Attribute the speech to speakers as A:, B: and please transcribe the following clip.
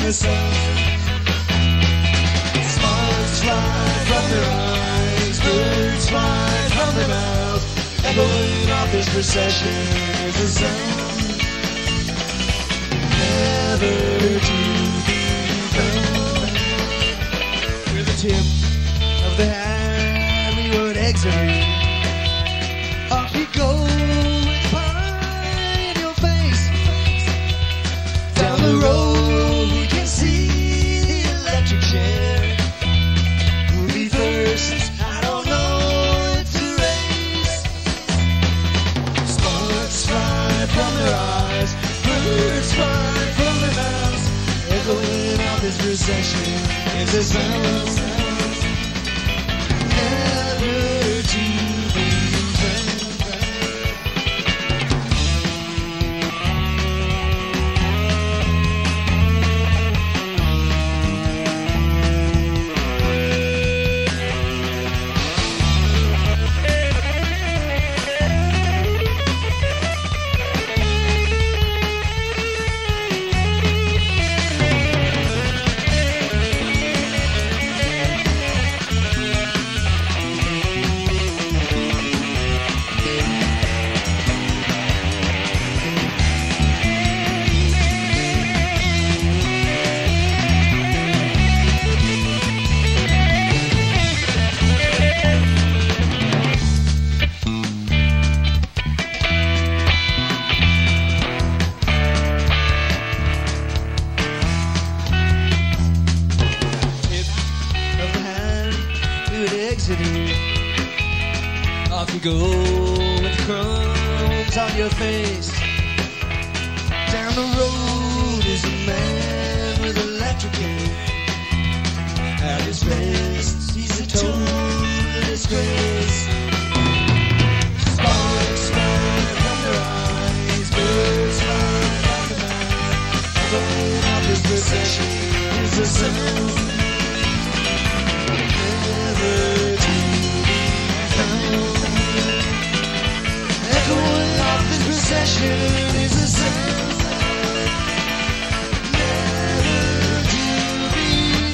A: the sun. Sparks fly from their eyes, birds fly from their mouths, echoing off this procession is the sound, never to be found. With the tip of the hand we would exit. Off you go with pie in your face. Down the road we can see the electric chair. Who'll be first? I don't know, it's a race. Sparks fly from their eyes, birds fly from their mouths, echoing off this procession is a sound, never to be found. Off you go with crumbs on your face. Down the road is a man with electric hair. At his best, he's a total disgrace. Sparks fly from their eyes, birds fly from the mouth. Going off his procession is the sound, never to be found. Echoing off this procession is a sound, never to be